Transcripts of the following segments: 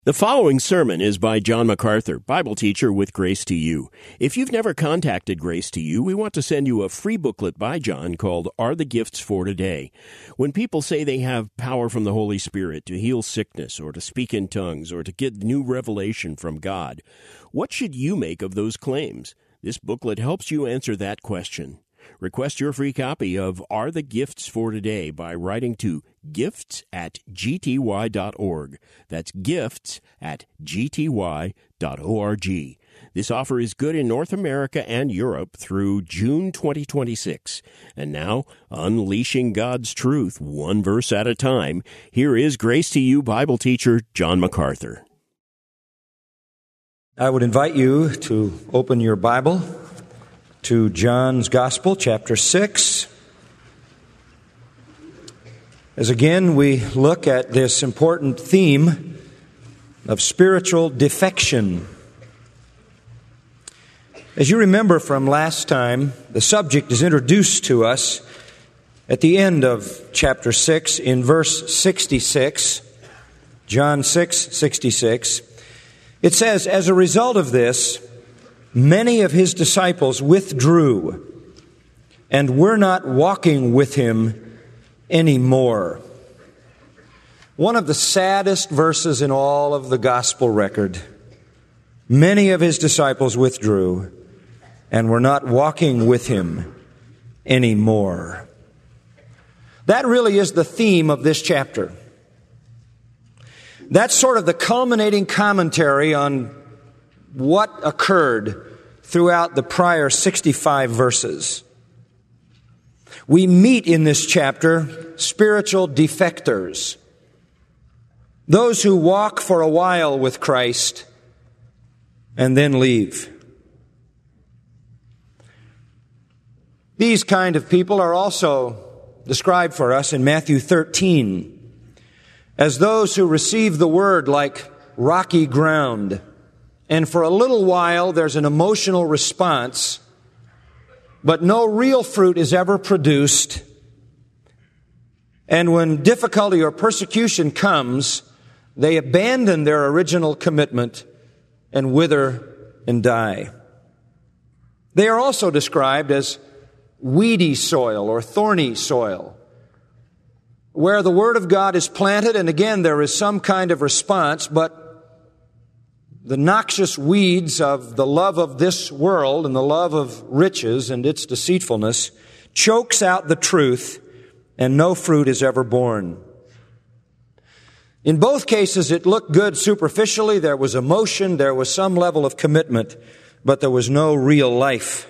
The following sermon is by John MacArthur, Bible teacher with Grace to You. If you've never contacted Grace to You, we want to send you a free booklet by John called Are the Gifts for Today? When people say they have power from the Holy Spirit to heal sickness or to speak in tongues or to get new revelation from God, what should you make of those claims? This booklet helps you answer that question. Request your free copy of Are the Gifts for Today by writing to gifts@gty.org. That's gifts@gty.org. This offer is good in North America and Europe through June 2026. And now, unleashing God's truth one verse at a time, here is Grace to You Bible teacher John MacArthur. I would invite you to open your Bible to John's Gospel, chapter 6. As again we look at this important theme of spiritual defection. As you remember from last time, the subject is introduced to us at the end of chapter 6 in verse 66, John 6:66. It says, as a result of this, many of his disciples withdrew and were not walking with him anymore. One of the saddest verses in all of the gospel record. Many of his disciples withdrew and were not walking with him anymore. That really is the theme of this chapter. That's sort of the culminating commentary on what occurred throughout the prior 65 verses. We meet in this chapter spiritual defectors, those who walk for a while with Christ and then leave. These kind of people are also described for us in Matthew 13 as those who receive the word like rocky ground. And for a little while, there's an emotional response, but no real fruit is ever produced. And when difficulty or persecution comes, they abandon their original commitment and wither and die. They are also described as weedy soil or thorny soil, where the Word of God is planted, and again, there is some kind of response, but the noxious weeds of the love of this world and the love of riches and its deceitfulness chokes out the truth, and no fruit is ever born. In both cases, it looked good superficially. There was emotion, there was some level of commitment, but there was no real life.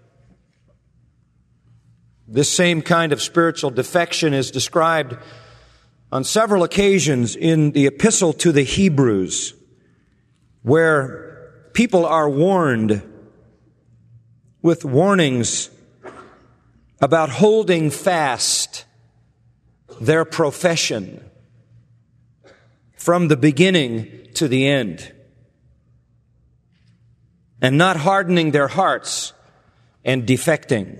This same kind of spiritual defection is described on several occasions in the Epistle to the Hebrews, where people are warned with warnings about holding fast their profession from the beginning to the end, and not hardening their hearts and defecting.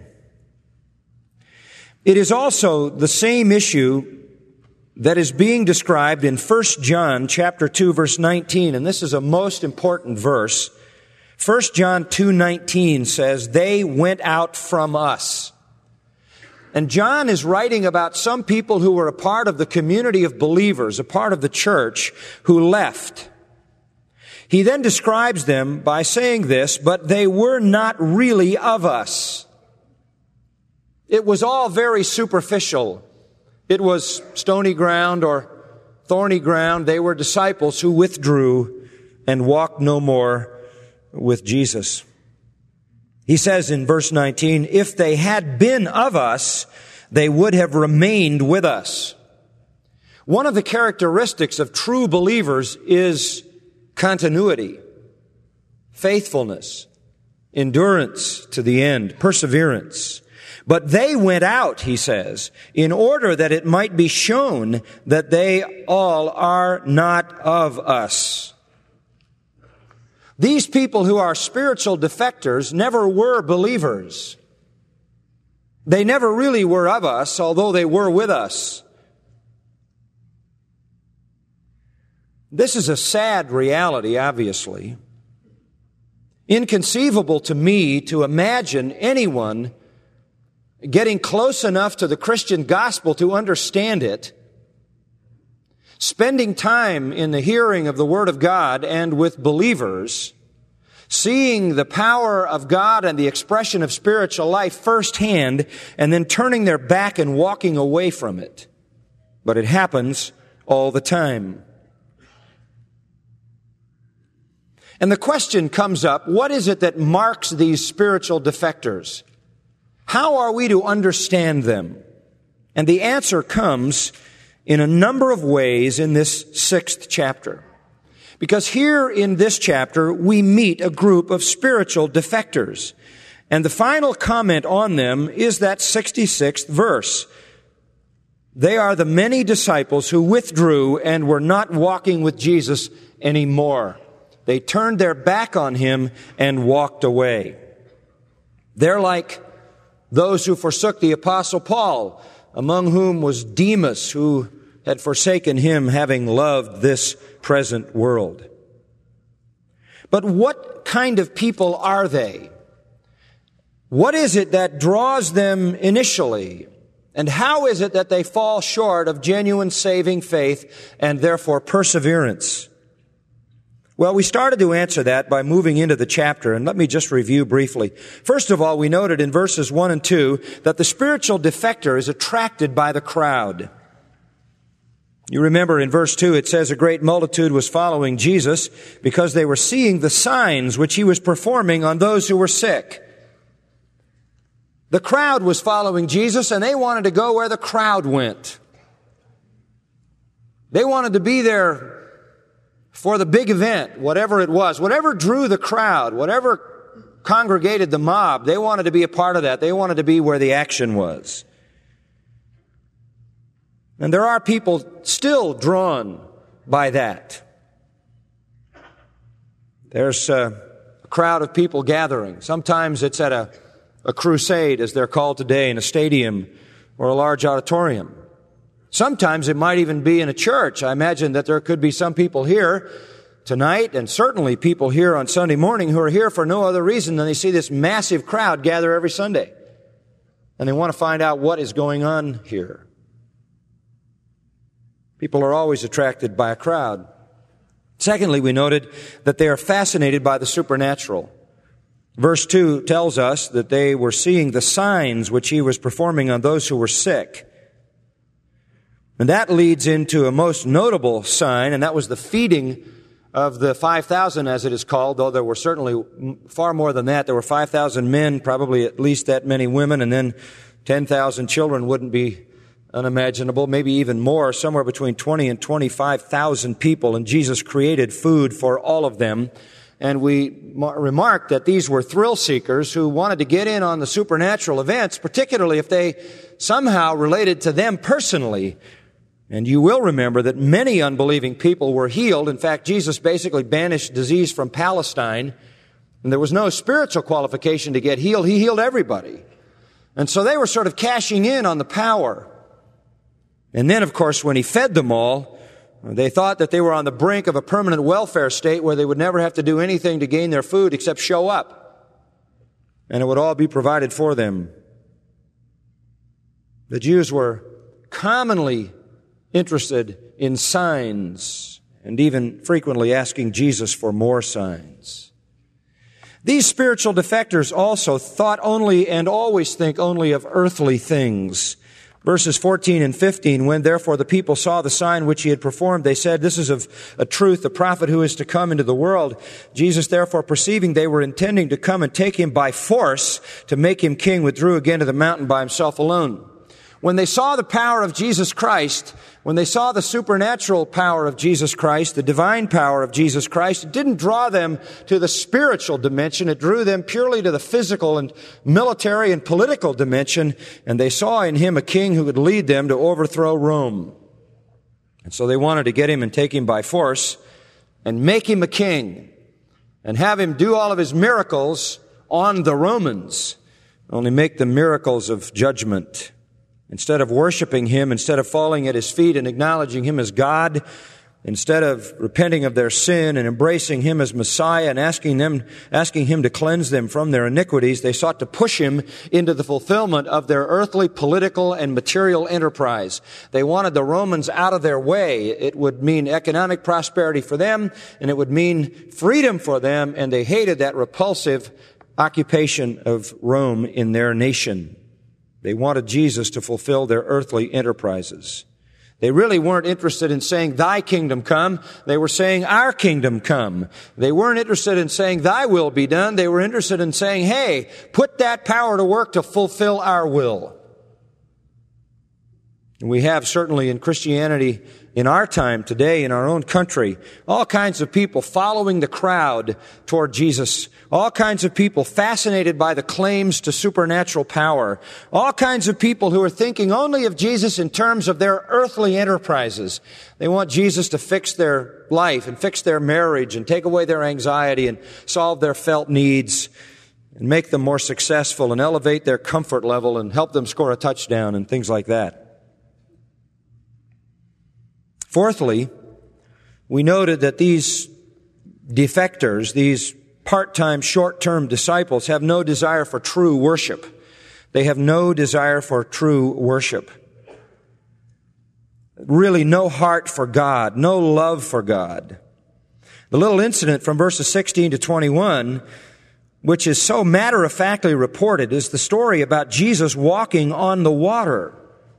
It is also the same issue that is being described in 1 John chapter 2 verse 19, and this is a most important verse. 1 John 2:19 says, "They went out from us." And John is writing about some people who were a part of the community of believers, a part of the church, who left. He then describes them by saying this, "But they were not really of us." It was all very superficial. It was stony ground or thorny ground. They were disciples who withdrew and walked no more with Jesus. He says in verse 19, "If they had been of us, they would have remained with us." One of the characteristics of true believers is continuity, faithfulness, endurance to the end, perseverance. But they went out, he says, in order that it might be shown that they all are not of us. These people who are spiritual defectors never were believers. They never really were of us, although they were with us. This is a sad reality, obviously. Inconceivable to me to imagine anyone getting close enough to the Christian gospel to understand it, spending time in the hearing of the Word of God and with believers, seeing the power of God and the expression of spiritual life firsthand, and then turning their back and walking away from it. But it happens all the time. And the question comes up, what is it that marks these spiritual defectors? How are we to understand them? And the answer comes in a number of ways in this 6th chapter. Because here in this chapter, we meet a group of spiritual defectors. And the final comment on them is that 66th verse. They are the many disciples who withdrew and were not walking with Jesus anymore. They turned their back on Him and walked away. They're like those who forsook the Apostle Paul, among whom was Demas, who had forsaken him, having loved this present world. But what kind of people are they? What is it that draws them initially? And how is it that they fall short of genuine saving faith and therefore perseverance? Well, we started to answer that by moving into the chapter, and let me just review briefly. First of all, we noted in verses 1 and 2 that the spiritual defector is attracted by the crowd. You remember in verse 2 it says, a great multitude was following Jesus because they were seeing the signs which He was performing on those who were sick. The crowd was following Jesus, and they wanted to go where the crowd went. They wanted to be there for the big event, whatever it was, whatever drew the crowd, whatever congregated the mob, they wanted to be a part of that. They wanted to be where the action was. And there are people still drawn by that. There's a crowd of people gathering. Sometimes it's at a crusade, as they're called today, in a stadium or a large auditorium. Sometimes it might even be in a church. I imagine that there could be some people here tonight, and certainly people here on Sunday morning, who are here for no other reason than they see this massive crowd gather every Sunday. And they want to find out what is going on here. People are always attracted by a crowd. Secondly, we noted that they are fascinated by the supernatural. Verse 2 tells us that they were seeing the signs which He was performing on those who were sick. And that leads into a most notable sign, and that was the feeding of the 5,000, as it is called, though there were certainly far more than that. There were 5,000 men, probably at least that many women, and then 10,000 children wouldn't be unimaginable, maybe even more, somewhere between 20 and 25,000 people, and Jesus created food for all of them. And we remarked that these were thrill seekers who wanted to get in on the supernatural events, particularly if they somehow related to them personally. And you will remember that many unbelieving people were healed. In fact, Jesus basically banished disease from Palestine, and there was no spiritual qualification to get healed. He healed everybody. And so they were sort of cashing in on the power. And then, of course, when He fed them all, they thought that they were on the brink of a permanent welfare state where they would never have to do anything to gain their food except show up. And it would all be provided for them. The Jews were commonly interested in signs and even frequently asking Jesus for more signs. These spiritual defectors also thought only and always think only of earthly things. Verses 14 and 15, when therefore the people saw the sign which He had performed, they said, this is of a truth the prophet who is to come into the world. Jesus therefore, perceiving they were intending to come and take Him by force to make Him king, withdrew again to the mountain by Himself alone. When they saw the power of Jesus Christ, when they saw the supernatural power of Jesus Christ, the divine power of Jesus Christ, it didn't draw them to the spiritual dimension. It drew them purely to the physical and military and political dimension. And they saw in Him a king who would lead them to overthrow Rome. And so they wanted to get Him and take Him by force and make Him a king and have Him do all of His miracles on the Romans, only make them miracles of judgment. Instead of worshiping Him, instead of falling at His feet and acknowledging Him as God, Instead of repenting of their sin and embracing Him as Messiah and asking Him to cleanse them from their iniquities, they sought to push Him into the fulfillment of their earthly, political, and material enterprise. They wanted the Romans out of their way. It would mean economic prosperity for them, and it would mean freedom for them, and they hated that repulsive occupation of Rome in their nation. They wanted Jesus to fulfill their earthly enterprises. They really weren't interested in saying, "Thy kingdom come." They were saying, "Our kingdom come." They weren't interested in saying, "Thy will be done." They were interested in saying, "Hey, put that power to work to fulfill our will." And we have certainly in Christianity in our time today, in our own country, all kinds of people following the crowd toward Jesus. All kinds of people fascinated by the claims to supernatural power. All kinds of people who are thinking only of Jesus in terms of their earthly enterprises. They want Jesus to fix their life and fix their marriage and take away their anxiety and solve their felt needs and make them more successful and elevate their comfort level and help them score a touchdown and things like that. Fourthly, we noted that these defectors, these part-time, short-term disciples, have no desire for true worship. They have no desire for true worship. Really no heart for God, no love for God. The little incident from verses 16 to 21, which is so matter-of-factly reported, is the story about Jesus walking on the water.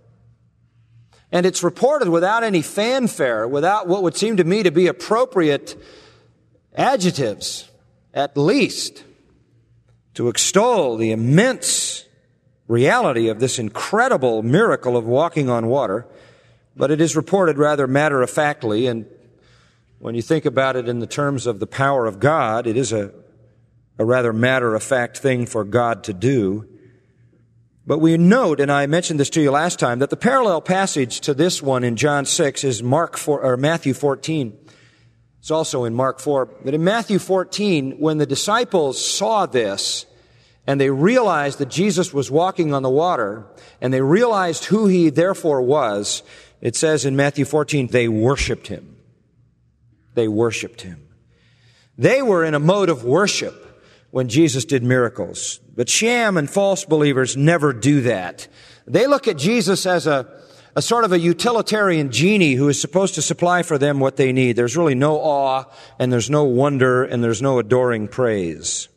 And it's reported without any fanfare, without what would seem to me to be appropriate adjectives, at least, to extol the immense reality of this incredible miracle of walking on water. But it is reported rather matter-of-factly, and when you think about it in the terms of the power of God, it is a rather matter-of-fact thing for God to do. But we note, and I mentioned this to you last time, that the parallel passage to this one in John 6 is Matthew 14. It's also in Mark 4. But in Matthew 14, when the disciples saw this, and they realized that Jesus was walking on the water, and they realized who He therefore was, it says in Matthew 14, they worshiped Him. They worshiped Him. They were in a mode of worship when Jesus did miracles. But sham and false believers never do that. They look at Jesus as a sort of a utilitarian genie who is supposed to supply for them what they need. There's really no awe, and there's no wonder, and there's no adoring praise.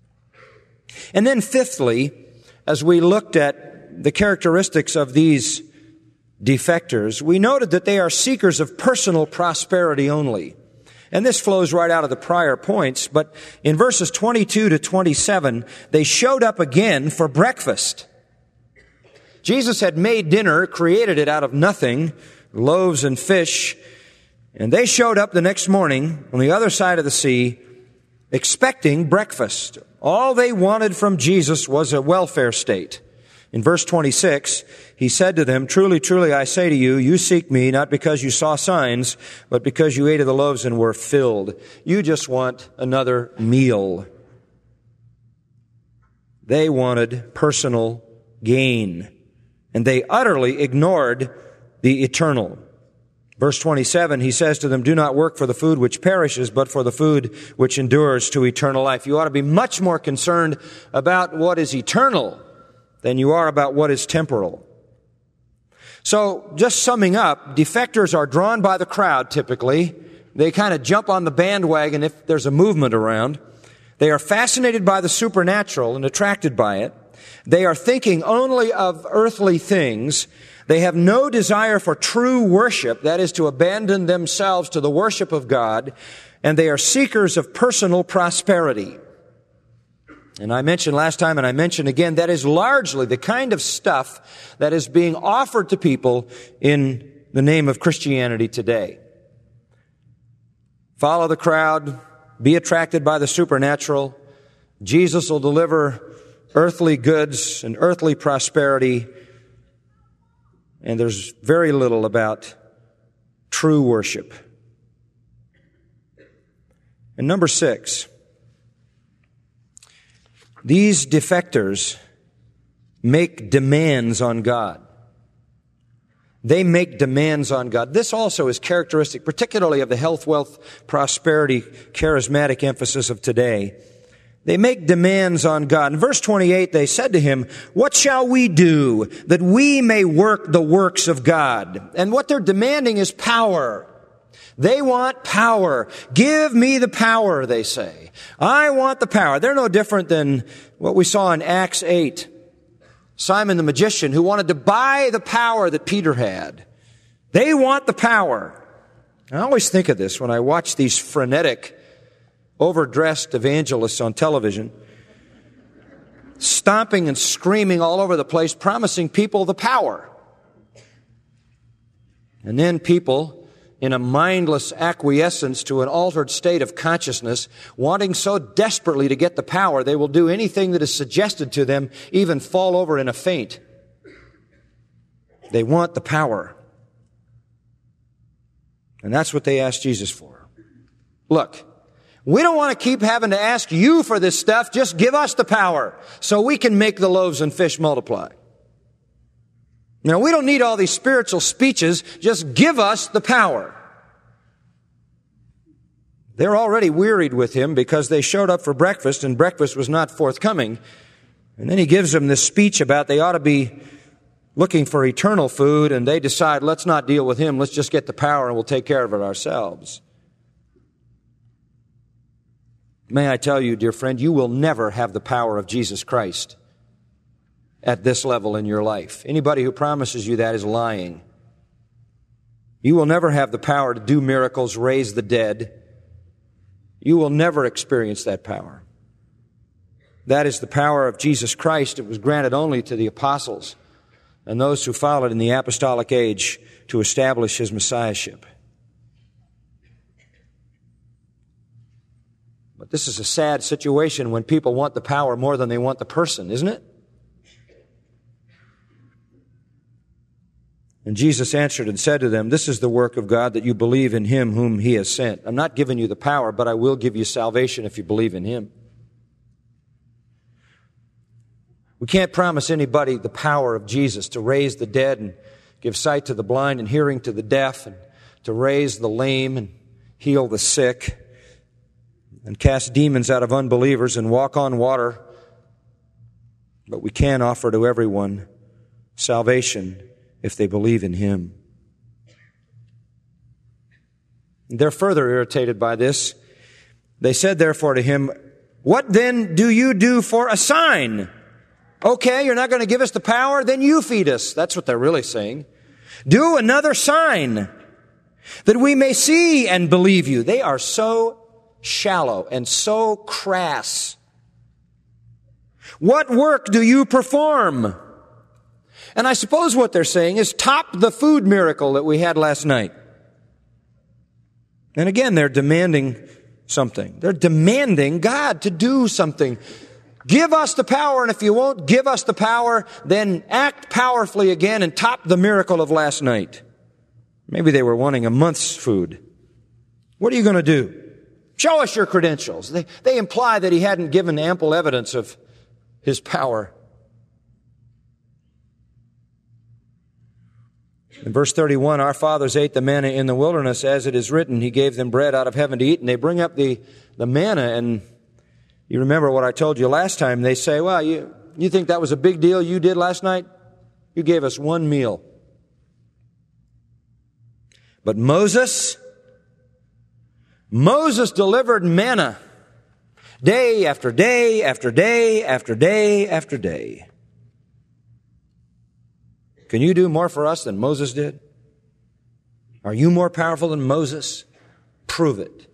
And then fifthly, as we looked at the characteristics of these defectors, we noted that they are seekers of personal prosperity only. And this flows right out of the prior points, but in verses 22 to 27, they showed up again for breakfast. Jesus had made dinner, created it out of nothing, loaves and fish, and they showed up the next morning on the other side of the sea, expecting breakfast. All they wanted from Jesus was a welfare state. In verse 26, He said to them, "Truly, truly, I say to you, you seek me not because you saw signs, but because you ate of the loaves and were filled." You just want another meal. They wanted personal gain, and they utterly ignored the eternal. Verse 27, He says to them, "Do not work for the food which perishes, but for the food which endures to eternal life." You ought to be much more concerned about what is eternal than you are about what is temporal. So, just summing up, defectors are drawn by the crowd typically. They kind of jump on the bandwagon if there's a movement around. They are fascinated by the supernatural and attracted by it. They are thinking only of earthly things. They have no desire for true worship, that is, to abandon themselves to the worship of God, and they are seekers of personal prosperity. And I mentioned last time, and I mention again, that is largely the kind of stuff that is being offered to people in the name of Christianity today. Follow the crowd, be attracted by the supernatural. Jesus will deliver earthly goods and earthly prosperity, and there's very little about true worship. And number 6, these defectors make demands on God. They make demands on God. This also is characteristic, particularly of the health, wealth, prosperity, charismatic emphasis of today. They make demands on God. In verse 28, they said to him, "What shall we do that we may work the works of God?" And what they're demanding is power. They want power. Give me the power, they say. I want the power. They're no different than what we saw in Acts 8. Simon the magician, who wanted to buy the power that Peter had. They want the power. I always think of this when I watch these frenetic, overdressed evangelists on television, stomping and screaming all over the place, promising people the power. And then people, in a mindless acquiescence to an altered state of consciousness, wanting so desperately to get the power, they will do anything that is suggested to them, even fall over in a faint. They want the power. And that's what they asked Jesus for. Look, we don't want to keep having to ask you for this stuff. Just give us the power so we can make the loaves and fish multiply. Now, we don't need all these spiritual speeches. Just give us the power. They're already wearied with him because they showed up for breakfast and breakfast was not forthcoming. And then he gives them this speech about they ought to be looking for eternal food, and they decide, let's not deal with him. Let's just get the power and we'll take care of it ourselves. May I tell you, dear friend, you will never have the power of Jesus Christ at this level in your life. Anybody who promises you that is lying. You will never have the power to do miracles, raise the dead. You will never experience that power. That is the power of Jesus Christ. It was granted only to the apostles and those who followed in the apostolic age to establish his messiahship. But this is a sad situation when people want the power more than they want the person, isn't it? And Jesus answered and said to them, "This is the work of God, that you believe in him whom he has sent. I'm not giving you the power, but I will give you salvation if you believe in him." We can't promise anybody the power of Jesus to raise the dead and give sight to the blind and hearing to the deaf and to raise the lame and heal the sick and cast demons out of unbelievers and walk on water. But we can offer to everyone salvation if they believe in him. They're further irritated by this. They said therefore to him, "What then do you do for a sign?" Okay, you're not going to give us the power, then you feed us. That's what they're really saying. Do another sign that we may see and believe you. They are so shallow and so crass. What work do you perform? And I suppose what they're saying is top the food miracle that we had last night. And again, they're demanding something. They're demanding God to do something. Give us the power, and if you won't give us the power, then act powerfully again and top the miracle of last night. Maybe they were wanting a month's food. What are you going to do? Show us your credentials. They imply that he hadn't given ample evidence of his power. In verse 31, our fathers ate the manna in the wilderness, as it is written, he gave them bread out of heaven to eat. And they bring up the manna, and you remember what I told you last time. They say, well, you think that was a big deal you did last night? You gave us one meal. But Moses delivered manna day after day after day after day after day. Can you do more for us than Moses did? Are you more powerful than Moses? Prove it.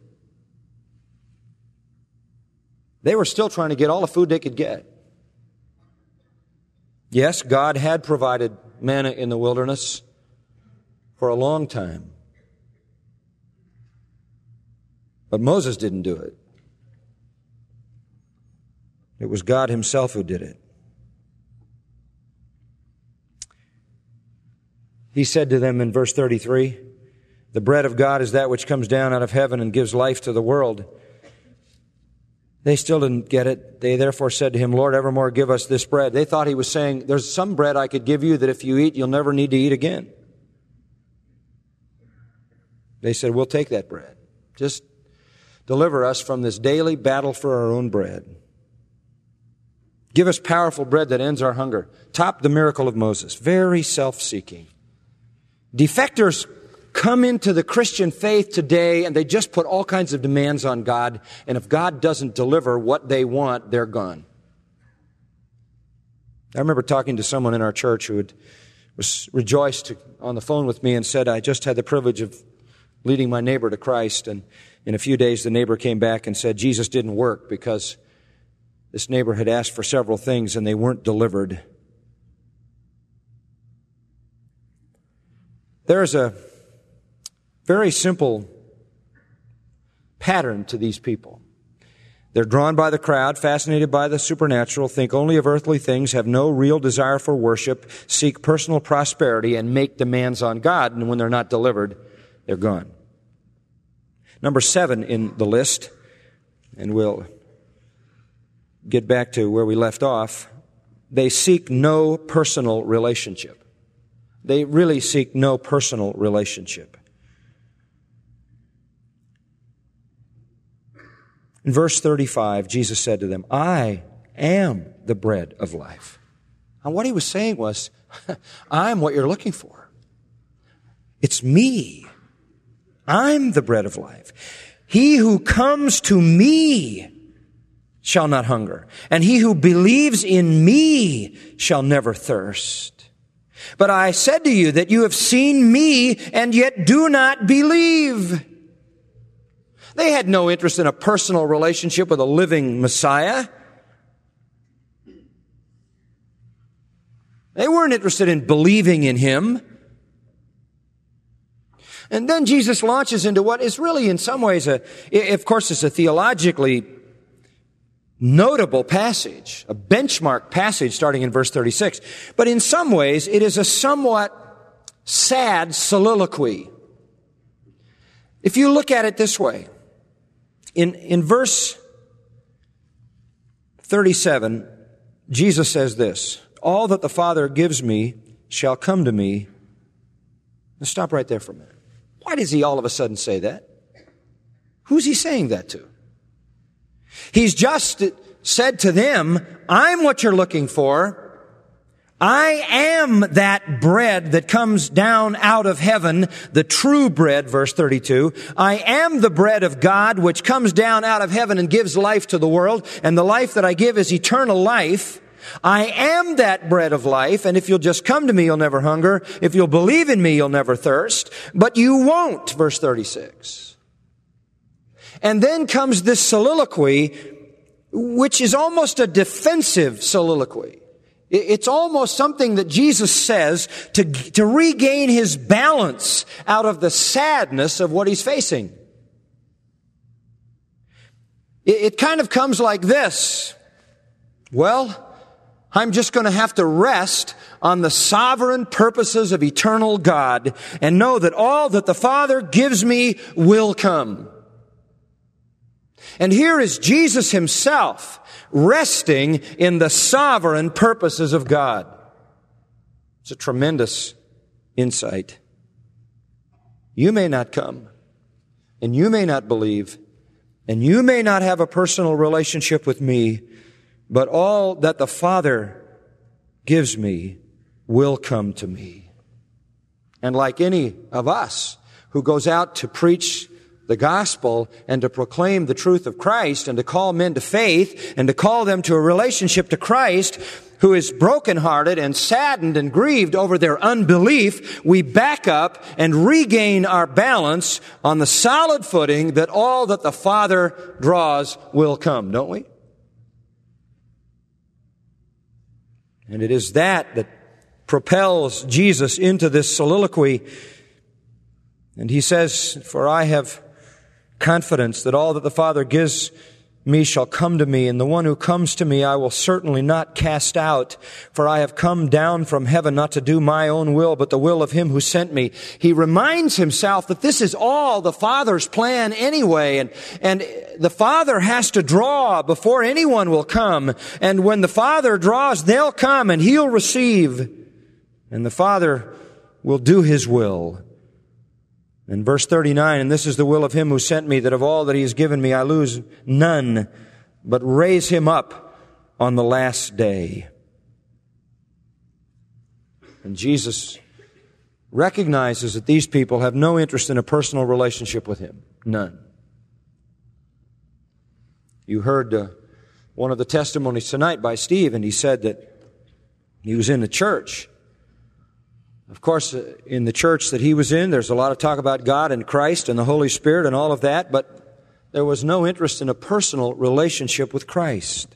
They were still trying to get all the food they could get. Yes, God had provided manna in the wilderness for a long time. But Moses didn't do it. It was God himself who did it. He said to them in verse 33, the bread of God is that which comes down out of heaven and gives life to the world. They still didn't get it. They therefore said to him, Lord, evermore give us this bread. They thought he was saying, there's some bread I could give you that if you eat, you'll never need to eat again. They said, we'll take that bread. Just deliver us from this daily battle for our own bread. Give us powerful bread that ends our hunger. Top the miracle of Moses. Very self-seeking. Defectors come into the Christian faith today and they just put all kinds of demands on God. And if God doesn't deliver what they want, they're gone. I remember talking to someone in our church who was rejoiced on the phone with me and said, I just had the privilege of leading my neighbor to Christ. And in a few days, the neighbor came back and said, Jesus didn't work because this neighbor had asked for several things and they weren't delivered. There is a very simple pattern to these people. They're drawn by the crowd, fascinated by the supernatural, think only of earthly things, have no real desire for worship, seek personal prosperity, and make demands on God. And when they're not delivered, they're gone. Number 7 in the list, and we'll get back to where we left off, they seek no personal relationship. They really seek no personal relationship. In verse 35, Jesus said to them, I am the bread of life. And what he was saying was, I'm what you're looking for. It's me. I'm the bread of life. He who comes to me shall not hunger, and he who believes in me shall never thirst. But I said to you that you have seen me and yet do not believe. They had no interest in a personal relationship with a living Messiah. They weren't interested in believing in him. And then Jesus launches into what is really in some ways of course it's a theologically notable passage, a benchmark passage starting in verse 36. But in some ways it is a somewhat sad soliloquy. If you look at it this way, in verse 37, Jesus says this, all that the Father gives me shall come to me. Now stop right there for a minute. Why does he all of a sudden say that? Who's he saying that to? He's just said to them, I'm what you're looking for. I am that bread that comes down out of heaven, the true bread, verse 32. I am the bread of God which comes down out of heaven and gives life to the world, and the life that I give is eternal life. I am that bread of life, and if you'll just come to me, you'll never hunger. If you'll believe in me, you'll never thirst. But you won't, verse 36. And then comes this soliloquy, which is almost a defensive soliloquy. It's almost something that Jesus says to regain his balance out of the sadness of what he's facing. It kind of comes like this. Well, I'm just going to have to rest on the sovereign purposes of eternal God and know that all that the Father gives me will come. And here is Jesus himself resting in the sovereign purposes of God. It's a tremendous insight. You may not come, and you may not believe, and you may not have a personal relationship with me, but all that the Father gives me will come to me. And like any of us who goes out to preach the gospel and to proclaim the truth of Christ and to call men to faith and to call them to a relationship to Christ, who is brokenhearted and saddened and grieved over their unbelief, we back up and regain our balance on the solid footing that all that the Father draws will come, don't we? And it is that propels Jesus into this soliloquy. And he says, for I have confidence that all that the Father gives me shall come to me, and the one who comes to me I will certainly not cast out, for I have come down from heaven not to do my own will, but the will of him who sent me. He reminds himself that this is all the Father's plan anyway, and the Father has to draw before anyone will come, and when the Father draws, they'll come and he'll receive, and the Father will do his will. In verse 39, and this is the will of him who sent me, that of all that he has given me I lose none, but raise him up on the last day. And Jesus recognizes that these people have no interest in a personal relationship with him. None. You heard one of the testimonies tonight by Steve, and he said that he was in the church. Of course, in the church that he was in, there's a lot of talk about God and Christ and the Holy Spirit and all of that, but there was no interest in a personal relationship with Christ.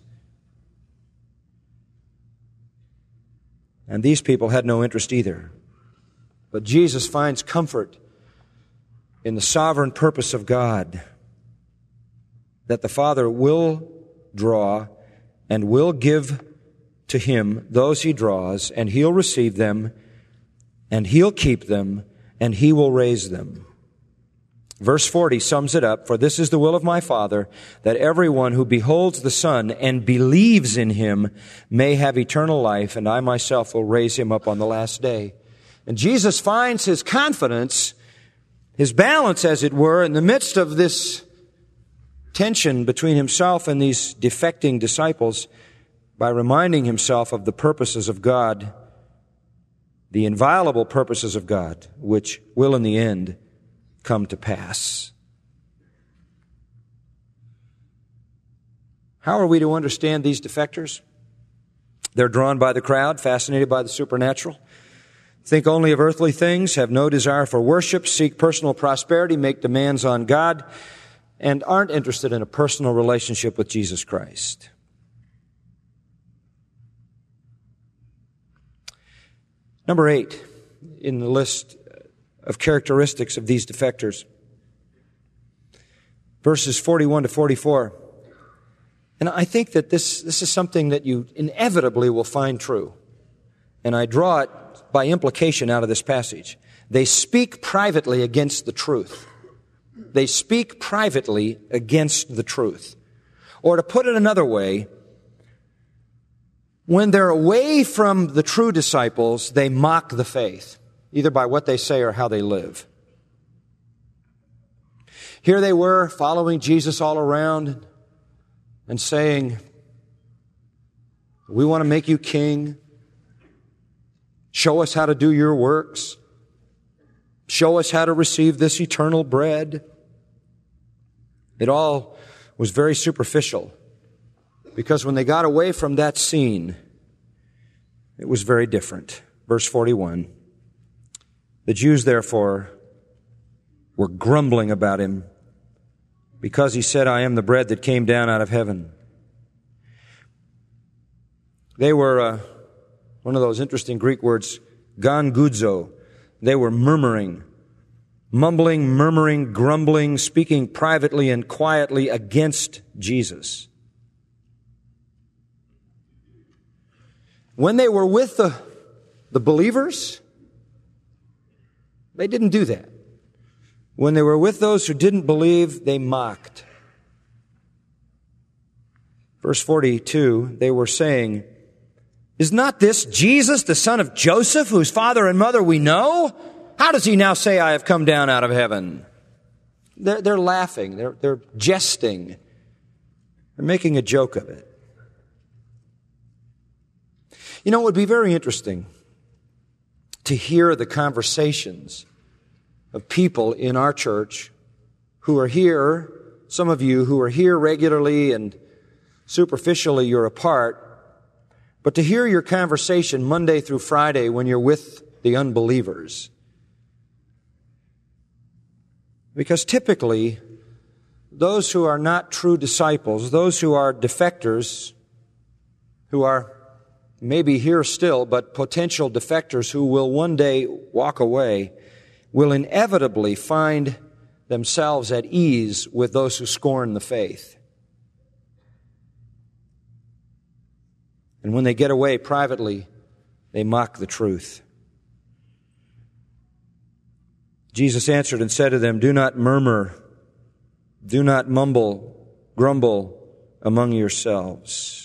And these people had no interest either. But Jesus finds comfort in the sovereign purpose of God, that the Father will draw and will give to him those he draws, and he'll receive them, and he'll keep them, and he will raise them. Verse 40 sums it up, for this is the will of my Father, that everyone who beholds the Son and believes in him may have eternal life, and I myself will raise him up on the last day. And Jesus finds his confidence, his balance, as it were, in the midst of this tension between himself and these defecting disciples by reminding himself of the purposes of God, the inviolable purposes of God, which will in the end come to pass. How are we to understand these defectors? They're drawn by the crowd, fascinated by the supernatural, think only of earthly things, have no desire for worship, seek personal prosperity, make demands on God, and aren't interested in a personal relationship with Jesus Christ. Number 8 in the list of characteristics of these defectors, verses 41 to 44. And I think that this is something that you inevitably will find true. And I draw it by implication out of this passage. They speak privately against the truth. They speak privately against the truth. Or to put it another way, when they're away from the true disciples, they mock the faith, either by what they say or how they live. Here they were, following Jesus all around and saying, we want to make you king. Show us how to do your works. Show us how to receive this eternal bread. It all was very superficial, because when they got away from that scene, it was very different. Verse 41, the Jews therefore were grumbling about him because he said, I am the bread that came down out of heaven. They were, one of those interesting Greek words, gangudzo. They were murmuring, mumbling, murmuring, grumbling, speaking privately and quietly against Jesus. When they were with the believers, they didn't do that. When they were with those who didn't believe, they mocked. Verse 42, they were saying, is not this Jesus, the son of Joseph, whose father and mother we know? How does he now say, I have come down out of heaven? They're laughing. They're jesting. They're making a joke of it. You know, it would be very interesting to hear the conversations of people in our church who are here, some of you who are here regularly and superficially you're apart, but to hear your conversation Monday through Friday when you're with the unbelievers. Because typically, those who are not true disciples, those who are defectors, who are maybe here still, but potential defectors who will one day walk away, will inevitably find themselves at ease with those who scorn the faith. And when they get away privately, they mock the truth. Jesus answered and said to them, do not murmur, do not mumble, grumble among yourselves.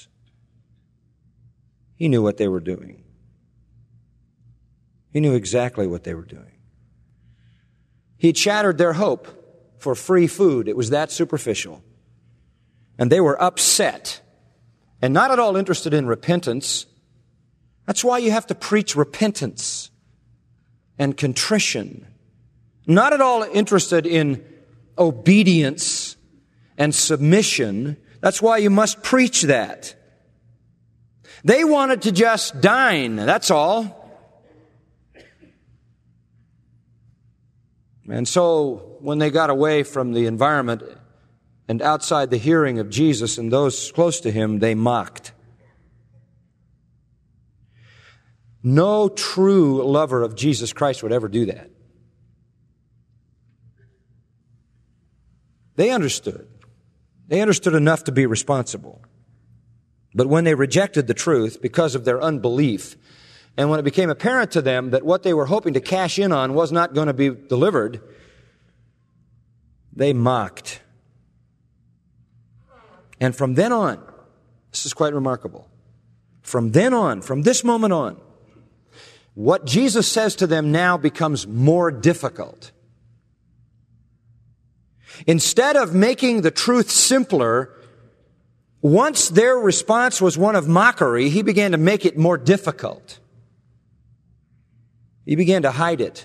He knew what they were doing. He knew exactly what they were doing. He'd shattered their hope for free food. It was that superficial. And they were upset and not at all interested in repentance. That's why you have to preach repentance and contrition. Not at all interested in obedience and submission. That's why you must preach that. They wanted to just dine, that's all. And so when they got away from the environment and outside the hearing of Jesus and those close to Him, they mocked. No true lover of Jesus Christ would ever do that. They understood. They understood enough to be responsible. But when they rejected the truth because of their unbelief, and when it became apparent to them that what they were hoping to cash in on was not going to be delivered, they mocked. And from then on, this is quite remarkable. From then on, from this moment on, what Jesus says to them now becomes more difficult. Instead of making the truth simpler, once their response was one of mockery, He began to make it more difficult. He began to hide it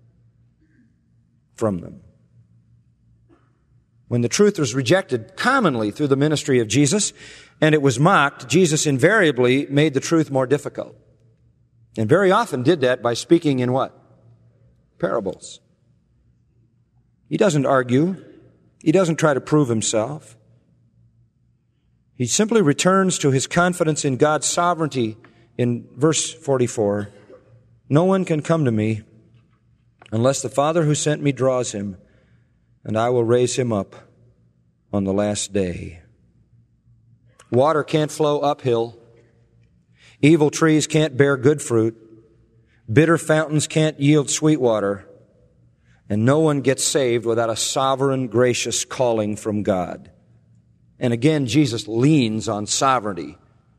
from them. When the truth was rejected commonly through the ministry of Jesus, and it was mocked, Jesus invariably made the truth more difficult. And very often did that by speaking in what? Parables. He doesn't argue. He doesn't try to prove Himself. He simply returns to his confidence in God's sovereignty in verse 44. No one can come to me unless the Father who sent me draws him, and I will raise him up on the last day. Water can't flow uphill. Evil trees can't bear good fruit. Bitter fountains can't yield sweet water. And no one gets saved without a sovereign, gracious calling from God. And again, Jesus leans on sovereignty.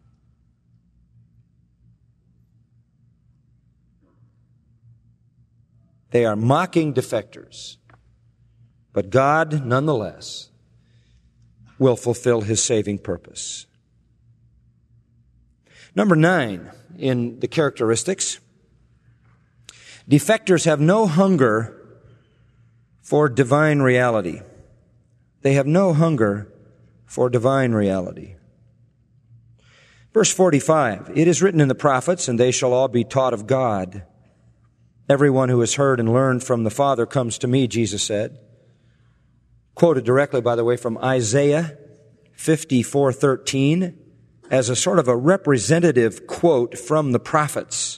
They are mocking defectors. But God, nonetheless, will fulfill His saving purpose. Number 9 in the characteristics. Defectors have no hunger for divine reality. They have no hunger for divine reality. Verse 45, it is written in the prophets, and they shall all be taught of God. Everyone who has heard and learned from the Father comes to me, Jesus said. Quoted directly, by the way, from Isaiah 54:13 as a sort of a representative quote from the prophets.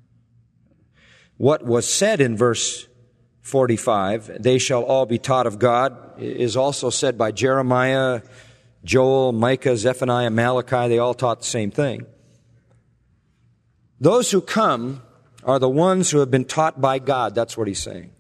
What was said in verse 45, they shall all be taught of God, is also said by Jeremiah, Joel, Micah, Zephaniah, Malachi. They all taught the same thing. Those who come are the ones who have been taught by God. That's what he's saying.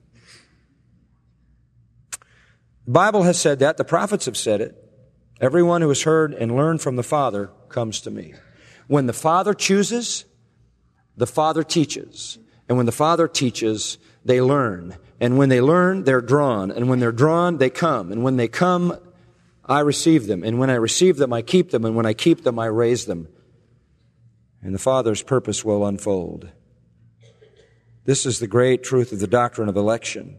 The Bible has said that. The prophets have said it. Everyone who has heard and learned from the Father comes to me. When the Father chooses, the Father teaches. And when the Father teaches, they learn. And when they learn, they're drawn. And when they're drawn, they come. And when they come, I receive them. And when I receive them, I keep them. And when I keep them, I raise them. And the Father's purpose will unfold. This is the great truth of the doctrine of election.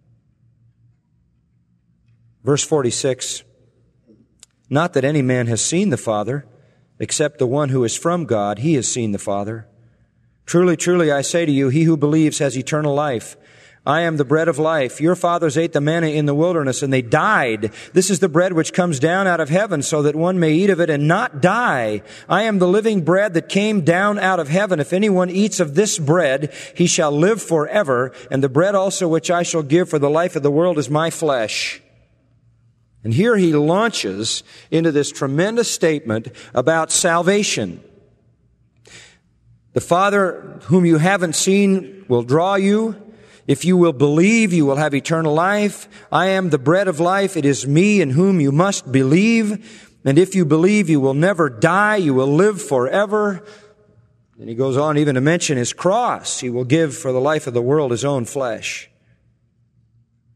Verse 46, not that any man has seen the Father, except the one who is from God, he has seen the Father. Truly, truly, I say to you, he who believes has eternal life. I am the bread of life. Your fathers ate the manna in the wilderness, and they died. This is the bread which comes down out of heaven, so that one may eat of it and not die. I am the living bread that came down out of heaven. If anyone eats of this bread, he shall live forever. And the bread also which I shall give for the life of the world is my flesh. And here he launches into this tremendous statement about salvation. The Father whom you haven't seen will draw you. If you will believe, you will have eternal life. I am the bread of life. It is me in whom you must believe. And if you believe, you will never die. You will live forever. And he goes on even to mention his cross. He will give for the life of the world his own flesh.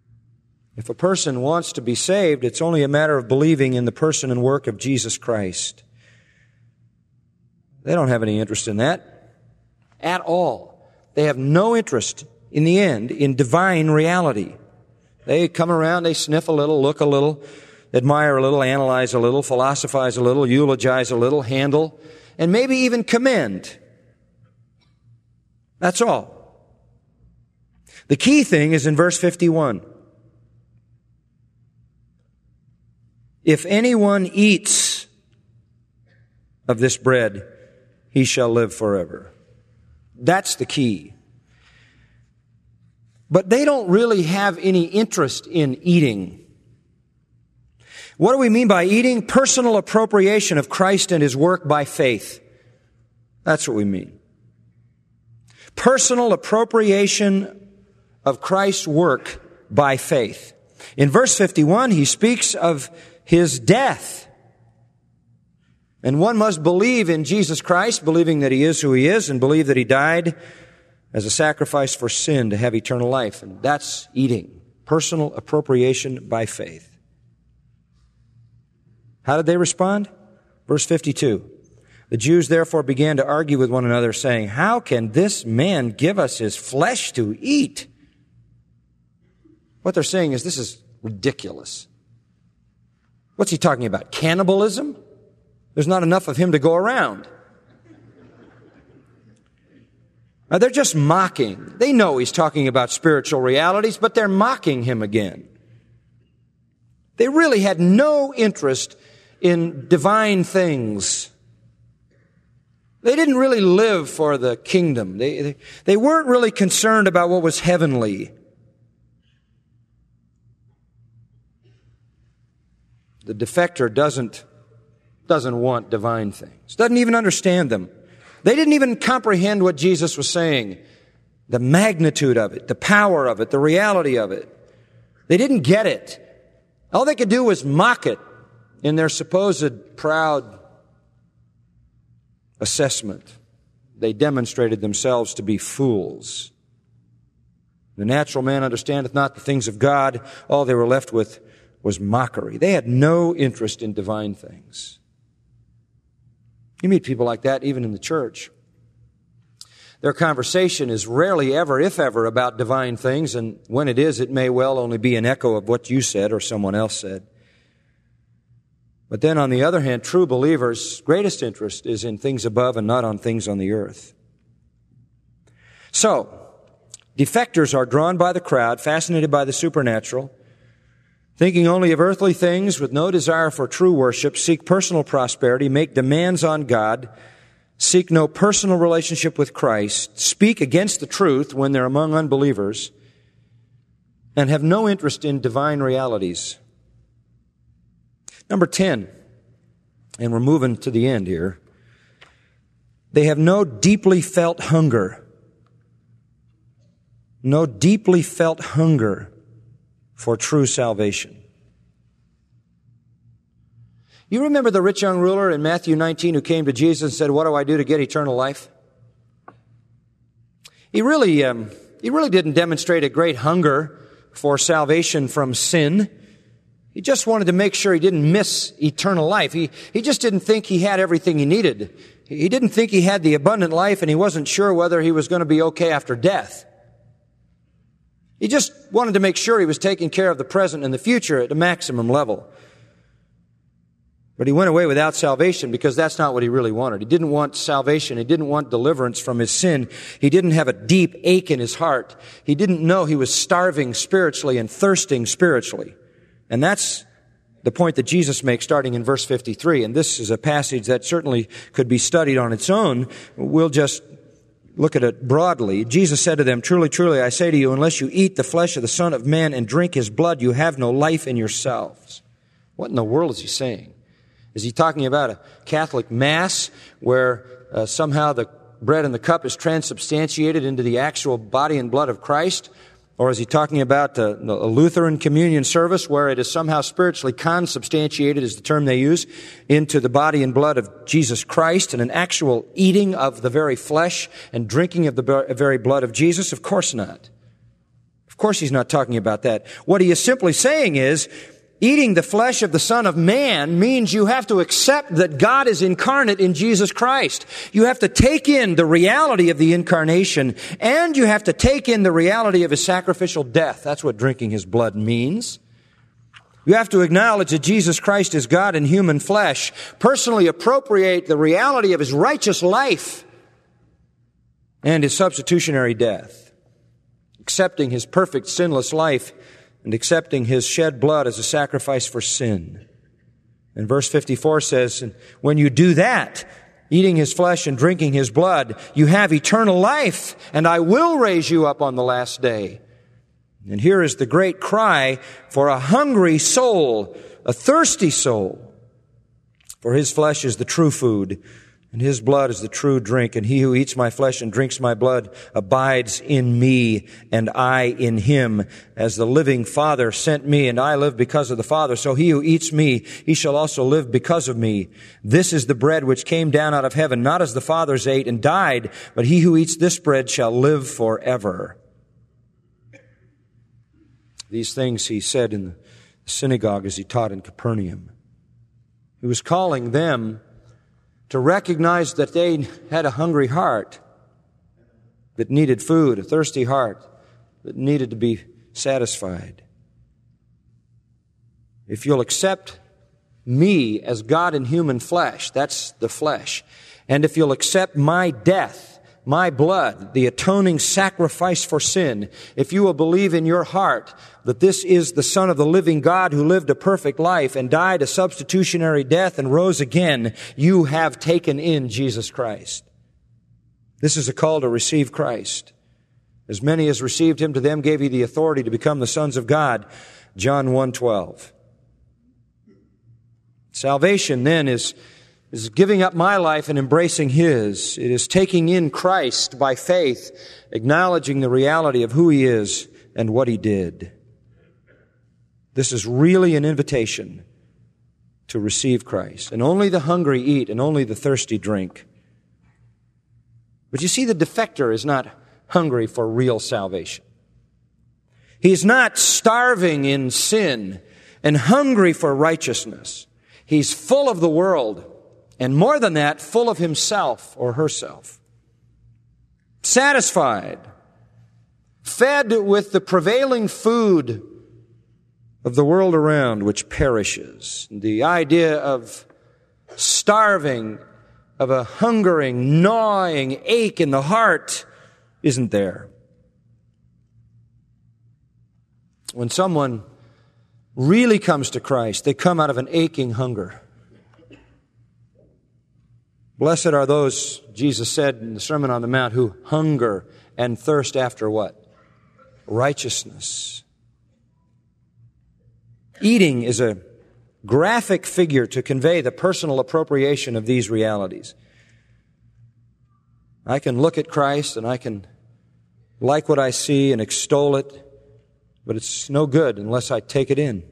If a person wants to be saved, it's only a matter of believing in the person and work of Jesus Christ. They don't have any interest in that at all. They have no interest, in the end, in divine reality. They come around, they sniff a little, look a little, admire a little, analyze a little, philosophize a little, eulogize a little, handle, and maybe even commend. That's all. The key thing is in verse 51. If anyone eats of this bread, he shall live forever. That's the key. But they don't really have any interest in eating. What do we mean by eating? Personal appropriation of Christ and His work by faith. That's what we mean. Personal appropriation of Christ's work by faith. In verse 51, he speaks of His death. And one must believe in Jesus Christ, believing that He is who He is, and believe that He died as a sacrifice for sin to have eternal life. And that's eating. Personal appropriation by faith. How did they respond? Verse 52. The Jews therefore began to argue with one another, saying, "How can this man give us his flesh to eat?" What they're saying is, this is ridiculous. What's he talking about? Cannibalism? There's not enough of him to go around. Now, they're just mocking. They know he's talking about spiritual realities, but they're mocking him again. They really had no interest in divine things. They didn't really live for the kingdom. They weren't really concerned about what was heavenly. The defector doesn't want divine things, doesn't even understand them. They didn't even comprehend what Jesus was saying, the magnitude of it, the power of it, the reality of it. They didn't get it. All they could do was mock it in their supposed proud assessment. They demonstrated themselves to be fools. The natural man understandeth not the things of God. All they were left with was mockery. They had no interest in divine things. You meet people like that even in the church. Their conversation is rarely ever, if ever, about divine things, and when it is, it may well only be an echo of what you said or someone else said. But then, on the other hand, true believers' greatest interest is in things above and not on things on the earth. So, defectors are drawn by the crowd, fascinated by the supernatural, thinking only of earthly things with no desire for true worship, seek personal prosperity, make demands on God, seek no personal relationship with Christ, speak against the truth when they're among unbelievers, and have no interest in divine realities. Number 10, and we're moving to the end here, they have no deeply felt hunger. No deeply felt hunger for true salvation. You remember the rich young ruler in Matthew 19 who came to Jesus and said, "What do I do to get eternal life?" He really didn't demonstrate a great hunger for salvation from sin. He just wanted to make sure he didn't miss eternal life. He just didn't think he had everything he needed. He didn't think he had the abundant life, and he wasn't sure whether he was going to be okay after death. He just wanted to make sure he was taking care of the present and the future at a maximum level. But he went away without salvation because that's not what he really wanted. He didn't want salvation. He didn't want deliverance from his sin. He didn't have a deep ache in his heart. He didn't know he was starving spiritually and thirsting spiritually. And that's the point that Jesus makes starting in verse 53. And this is a passage that certainly could be studied on its own. We'll just look at it broadly. Jesus said to them, "Truly, truly, I say to you, unless you eat the flesh of the Son of Man and drink His blood, you have no life in yourselves." What in the world is he saying? Is he talking about a Catholic Mass where somehow the bread and the cup is transubstantiated into the actual body and blood of Christ? Or is he talking about a Lutheran communion service where it is somehow spiritually consubstantiated, is the term they use, into the body and blood of Jesus Christ and an actual eating of the very flesh and drinking of the very blood of Jesus? Of course not. Of course he's not talking about that. What he is simply saying is, eating the flesh of the Son of Man means you have to accept that God is incarnate in Jesus Christ. You have to take in the reality of the incarnation, and you have to take in the reality of His sacrificial death. That's what drinking His blood means. You have to acknowledge that Jesus Christ is God in human flesh, personally appropriate the reality of His righteous life and His substitutionary death, accepting His perfect sinless life and accepting His shed blood as a sacrifice for sin. And verse 54 says, when you do that, eating His flesh and drinking His blood, you have eternal life, and I will raise you up on the last day. And here is the great cry for a hungry soul, a thirsty soul. For His flesh is the true food, and His blood is the true drink. And he who eats my flesh and drinks my blood abides in me, and I in him. As the living Father sent me, and I live because of the Father, so he who eats me, he shall also live because of me. This is the bread which came down out of heaven, not as the fathers ate and died, but he who eats this bread shall live forever. These things he said in the synagogue as he taught in Capernaum. He was calling them to recognize that they had a hungry heart that needed food, a thirsty heart that needed to be satisfied. If you'll accept me as God in human flesh, that's the flesh, and if you'll accept my death, my blood, the atoning sacrifice for sin, if you will believe in your heart that this is the Son of the living God who lived a perfect life and died a substitutionary death and rose again, you have taken in Jesus Christ. This is a call to receive Christ. As many as received Him, to them gave He the authority to become the sons of God. John 1:12. Salvation then is giving up my life and embracing His. It is taking in Christ by faith, acknowledging the reality of who He is and what He did. This is really an invitation to receive Christ. And only the hungry eat, and only the thirsty drink. But you see, the defector is not hungry for real salvation. He's not starving in sin and hungry for righteousness. He's full of the world. And more than that, full of himself or herself. Satisfied. Fed with the prevailing food of the world around, which perishes. The idea of starving, of a hungering, gnawing ache in the heart isn't there. When someone really comes to Christ, they come out of an aching hunger. Blessed are those, Jesus said in the Sermon on the Mount, who hunger and thirst after what? Righteousness. Eating is a graphic figure to convey the personal appropriation of these realities. I can look at Christ and I can like what I see and extol it, but it's no good unless I take it in.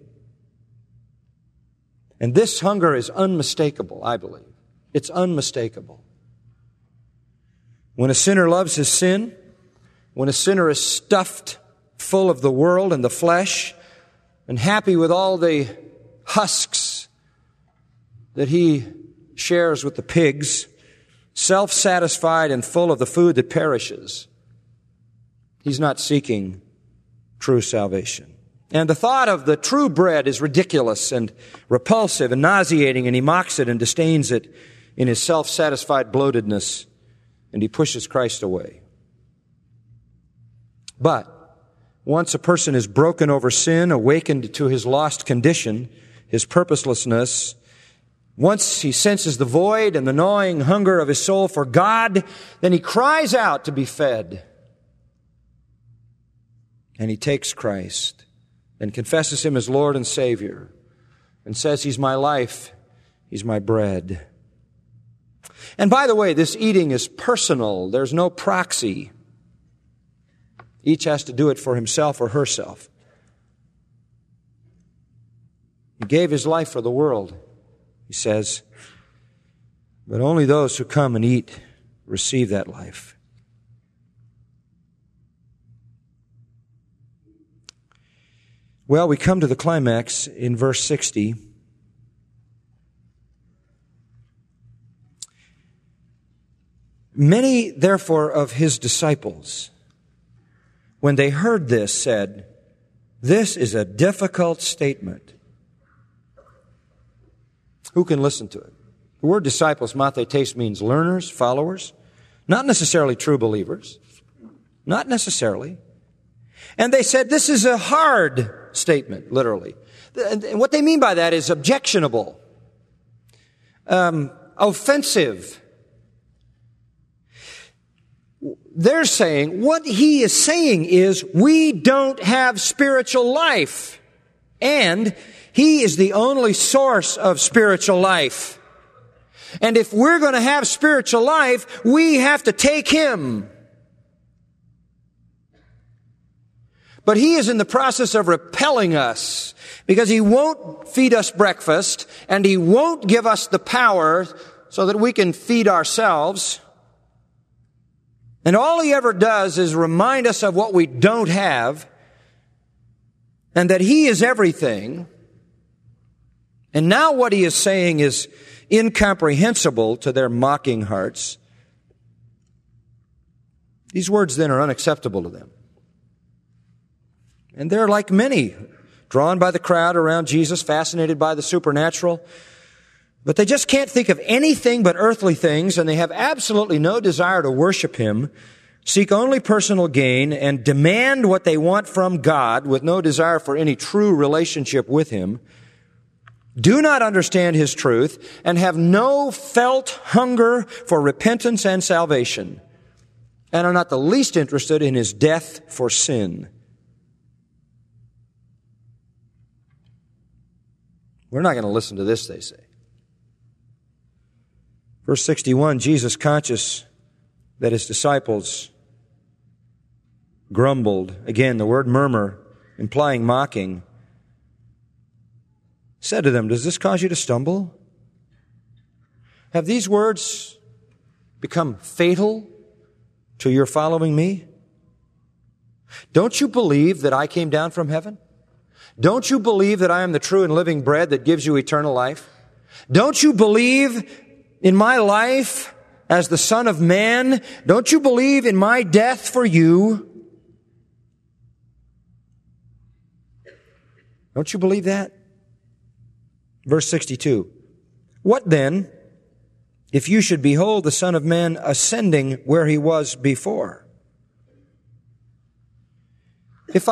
And this hunger is unmistakable, I believe. It's unmistakable. When a sinner loves his sin, when a sinner is stuffed full of the world and the flesh, and happy with all the husks that he shares with the pigs, self-satisfied and full of the food that perishes, he's not seeking true salvation. And the thought of the true bread is ridiculous and repulsive and nauseating, and he mocks it and disdains it in his self-satisfied bloatedness, and he pushes Christ away. But once a person is broken over sin, awakened to his lost condition, his purposelessness, once he senses the void and the gnawing hunger of his soul for God, then he cries out to be fed. And he takes Christ and confesses Him as Lord and Savior and says, He's my life, He's my bread. And by the way, this eating is personal. There's no proxy. Each has to do it for himself or herself. He gave His life for the world, He says, but only those who come and eat receive that life. Well, we come to the climax in verse 60. Many, therefore, of his disciples, when they heard this, said, "This is a difficult statement. Who can listen to it?" The word disciples, mathetes, means learners, followers, not necessarily true believers. Not necessarily. And they said, this is a hard statement, literally. And what they mean by that is objectionable, offensive. They're saying, what he is saying is, we don't have spiritual life. And he is the only source of spiritual life. And if we're going to have spiritual life, we have to take him. But he is in the process of repelling us because he won't feed us breakfast and he won't give us the power so that we can feed ourselves. And all he ever does is remind us of what we don't have and that he is everything. And now what he is saying is incomprehensible to their mocking hearts. These words then are unacceptable to them. And they're like many, drawn by the crowd around Jesus, fascinated by the supernatural. But they just can't think of anything but earthly things, and they have absolutely no desire to worship him, seek only personal gain, and demand what they want from God with no desire for any true relationship with him, do not understand his truth, and have no felt hunger for repentance and salvation, and are not the least interested in his death for sin. We're not going to listen to this, they say. Verse 61, Jesus, conscious that his disciples grumbled, again, the word murmur, implying mocking, said to them, "Does this cause you to stumble? Have these words become fatal to your following me? Don't you believe that I came down from heaven? Don't you believe that I am the true and living bread that gives you eternal life? Don't you believe in my life as the Son of Man? Don't you believe in my death for you? Don't you believe that?" Verse 62. "What then, if you should behold the Son of Man ascending where he was before?" If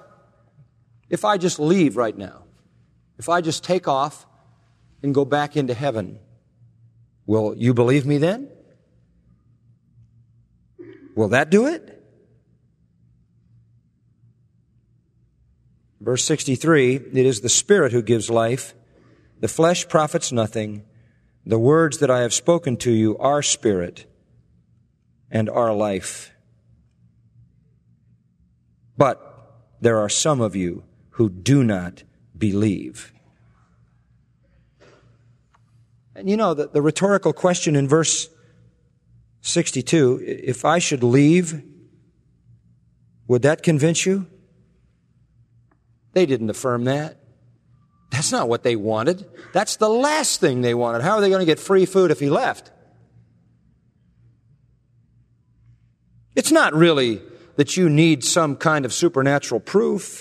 I just leave right now, if I just take off and go back into heaven, will you believe me then? Will that do it? Verse 63, "It is the Spirit who gives life. The flesh profits nothing. The words that I have spoken to you are spirit and are life. But there are some of you who do not believe." And you know, the rhetorical question in verse 62, if I should leave, would that convince you? They didn't affirm that. That's not what they wanted. That's the last thing they wanted. How are they going to get free food if he left? It's not really that you need some kind of supernatural proof.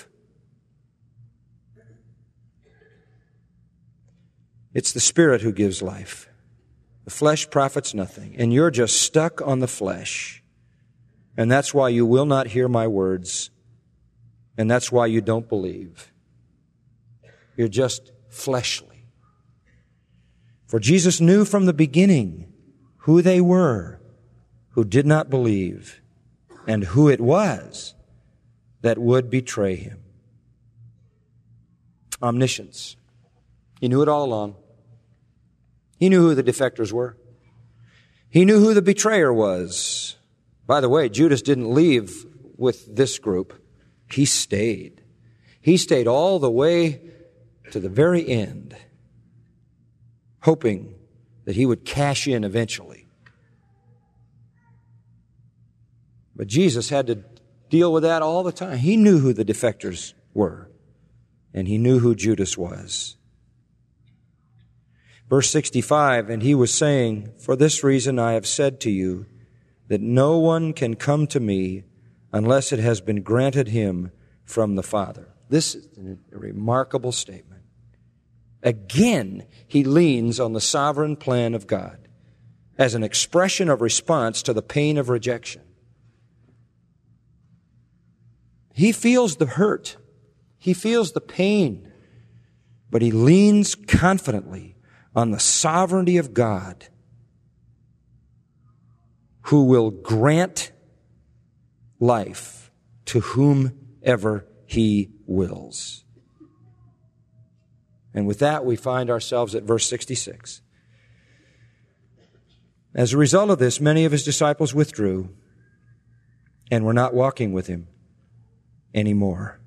It's the Spirit who gives life. The flesh profits nothing, and you're just stuck on the flesh. And that's why you will not hear my words, and that's why you don't believe. You're just fleshly. For Jesus knew from the beginning who they were who did not believe, and who it was that would betray him. Omniscience. He knew it all along. He knew who the defectors were. He knew who the betrayer was. By the way, Judas didn't leave with this group. He stayed. He stayed all the way to the very end, hoping that he would cash in eventually. But Jesus had to deal with that all the time. He knew who the defectors were. and he knew who Judas was. Verse 65, and he was saying, for this reason I have said to you, that no one can come to me unless it has been granted him from the Father. This is a remarkable statement. Again, he leans on the sovereign plan of God as an expression of response to the pain of rejection. He feels the hurt. He feels the pain. But he leans confidently on the sovereignty of God, who will grant life to whomever he wills. And with that, we find ourselves at verse 66. As a result of this, many of his disciples withdrew and were not walking with him anymore.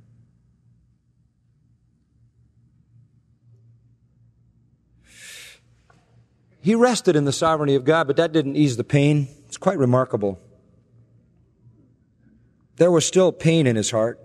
He rested in the sovereignty of God, but that didn't ease the pain. It's quite remarkable. There was still pain in his heart.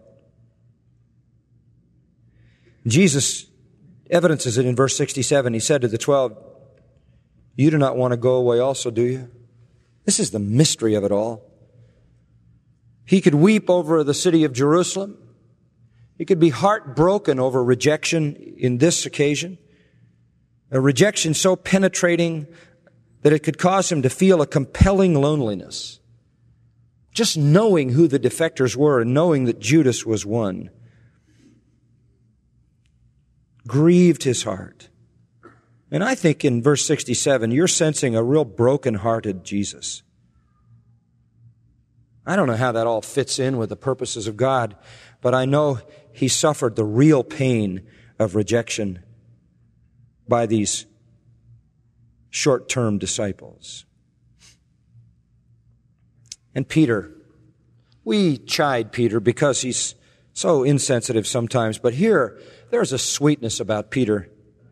Jesus evidences it in verse 67. He said to the 12, you do not want to go away also, do you? This is the mystery of it all. He could weep over the city of Jerusalem. He could be heartbroken over rejection in this occasion. A rejection so penetrating that it could cause him to feel a compelling loneliness. Just knowing who the defectors were and knowing that Judas was one grieved his heart. And I think in verse 67, you're sensing a real broken-hearted Jesus. I don't know how that all fits in with the purposes of God, but I know he suffered the real pain of rejection by these short-term disciples. And Peter, we chide Peter because he's so insensitive sometimes, but here, there's a sweetness about Peter.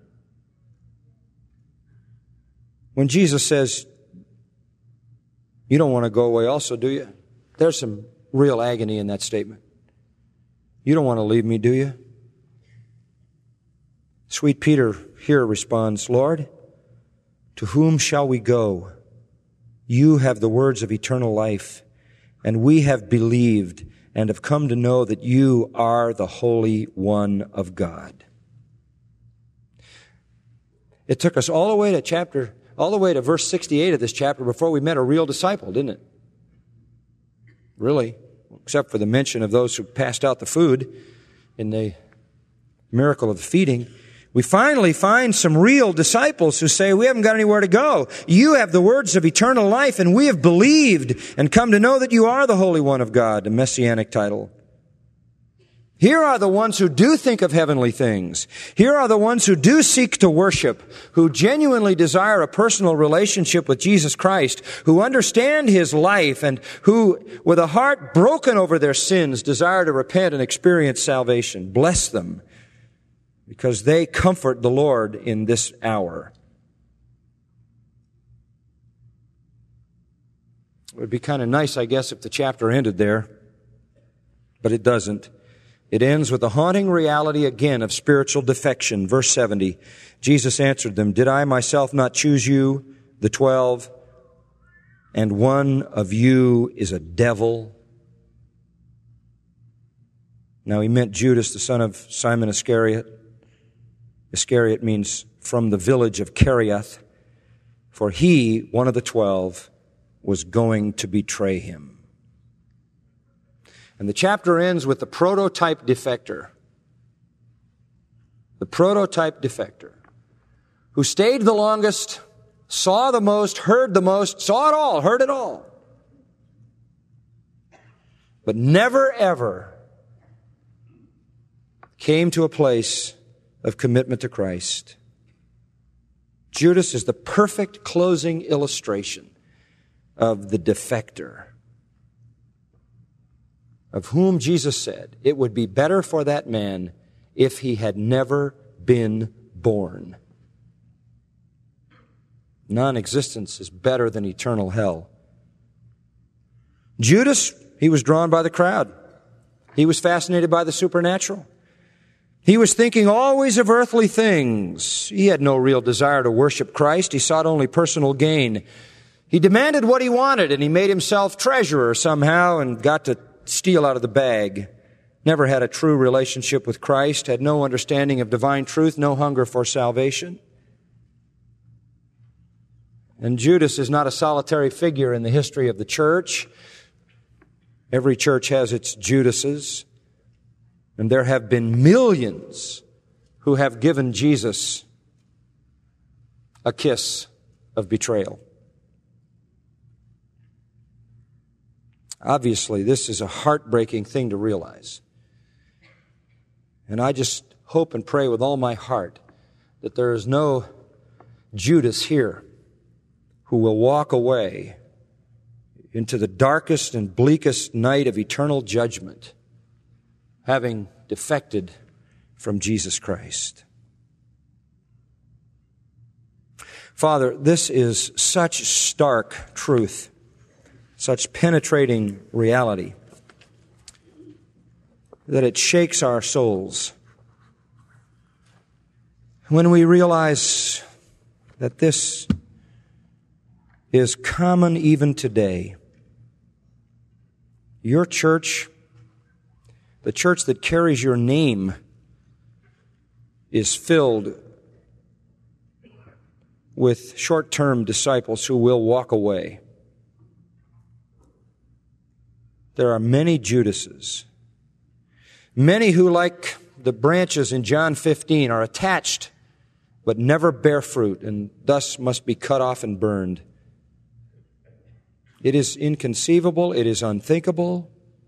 When Jesus says, you don't want to go away also, do you? There's some real agony in that statement. You don't want to leave me, do you? Sweet Peter here responds, Lord, to whom shall we go? You have the words of eternal life, and we have believed and have come to know that you are the Holy One of God. It took us all the way to verse 68 of this chapter before we met a real disciple, didn't it? Really, except for the mention of those who passed out the food in the miracle of the feeding. We finally find some real disciples who say, we haven't got anywhere to go. You have the words of eternal life, and we have believed and come to know that you are the Holy One of God, a messianic title. Here are the ones who do think of heavenly things. Here are the ones who do seek to worship, who genuinely desire a personal relationship with Jesus Christ, who understand his life, and who, with a heart broken over their sins, desire to repent and experience salvation. Bless them, because they comfort the Lord in this hour. It would be kind of nice, I guess, if the chapter ended there, but it doesn't. It ends with the haunting reality again of spiritual defection. Verse 70, Jesus answered them, did I myself not choose you, the 12, and one of you is a devil? Now he meant Judas, the son of Simon Iscariot. Iscariot means from the village of Kerioth, for he, one of the 12, was going to betray him. And the chapter ends with the prototype defector. The prototype defector, who stayed the longest, saw the most, heard the most, saw it all, heard it all, but never ever came to a place of commitment to Christ. Judas is the perfect closing illustration of the defector, of whom Jesus said, it would be better for that man if he had never been born. Non-existence is better than eternal hell. Judas, he was drawn by the crowd. He was fascinated by the supernatural. He was thinking always of earthly things. He had no real desire to worship Christ. He sought only personal gain. He demanded what he wanted, and he made himself treasurer somehow and got to steal out of the bag. Never had a true relationship with Christ, had no understanding of divine truth, no hunger for salvation. And Judas is not a solitary figure in the history of the church. Every church has its Judases. And there have been millions who have given Jesus a kiss of betrayal. Obviously, this is a heartbreaking thing to realize. And I just hope and pray with all my heart that there is no Judas here who will walk away into the darkest and bleakest night of eternal judgment, having defected from Jesus Christ. Father, this is such stark truth, such penetrating reality, that it shakes our souls when we realize that this is common even today. Your church, the church that carries your name, is filled with short-term disciples who will walk away. There are many Judases, many who, like the branches in John 15, are attached but never bear fruit and thus must be cut off and burned. It is inconceivable, it is unthinkable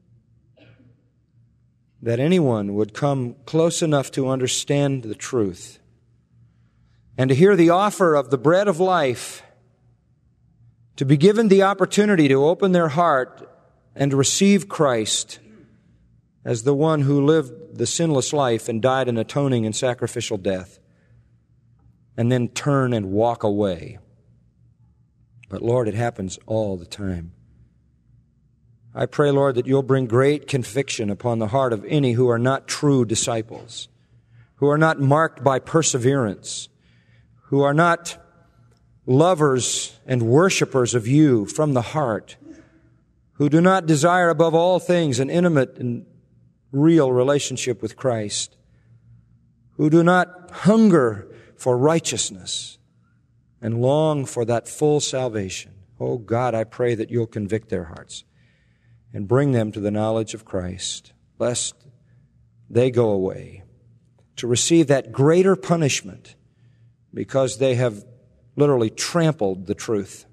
that anyone would come close enough to understand the truth and to hear the offer of the bread of life, to be given the opportunity to open their heart and to receive Christ as the one who lived the sinless life and died an atoning and sacrificial death, and then turn and walk away. But Lord, it happens all the time. I pray, Lord, that you'll bring great conviction upon the heart of any who are not true disciples, who are not marked by perseverance, who are not lovers and worshipers of you from the heart, who do not desire above all things an intimate and real relationship with Christ, who do not hunger for righteousness and long for that full salvation. Oh God, I pray that you'll convict their hearts and bring them to the knowledge of Christ, lest they go away to receive that greater punishment because they have literally trampled the truth.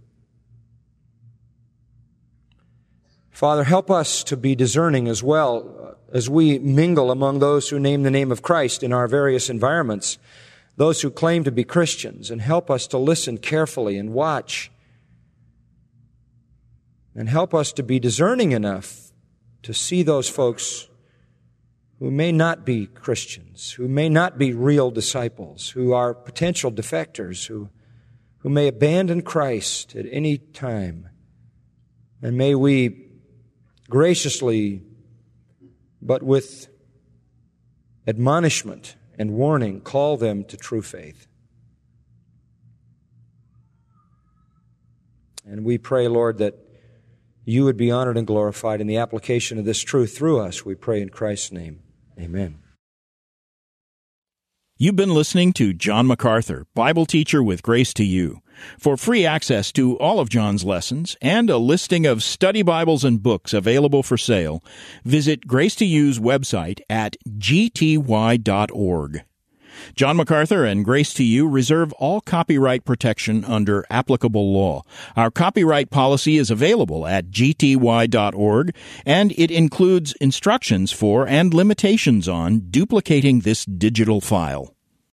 Father, help us to be discerning as well as we mingle among those who name the name of Christ in our various environments, those who claim to be Christians, and help us to listen carefully and watch. And help us to be discerning enough to see those folks who may not be Christians, who may not be real disciples, who are potential defectors, who may abandon Christ at any time. And may we graciously, but with admonishment and warning, call them to true faith. And we pray, Lord, that you would be honored and glorified in the application of this truth through us. We pray in Christ's name. Amen. You've been listening to John MacArthur, Bible teacher with Grace to You. For free access to all of John's lessons and a listing of study Bibles and books available for sale, visit Grace to You's website at gty.org. John MacArthur and Grace to You reserve all copyright protection under applicable law. Our copyright policy is available at gty.org, and it includes instructions for and limitations on duplicating this digital file.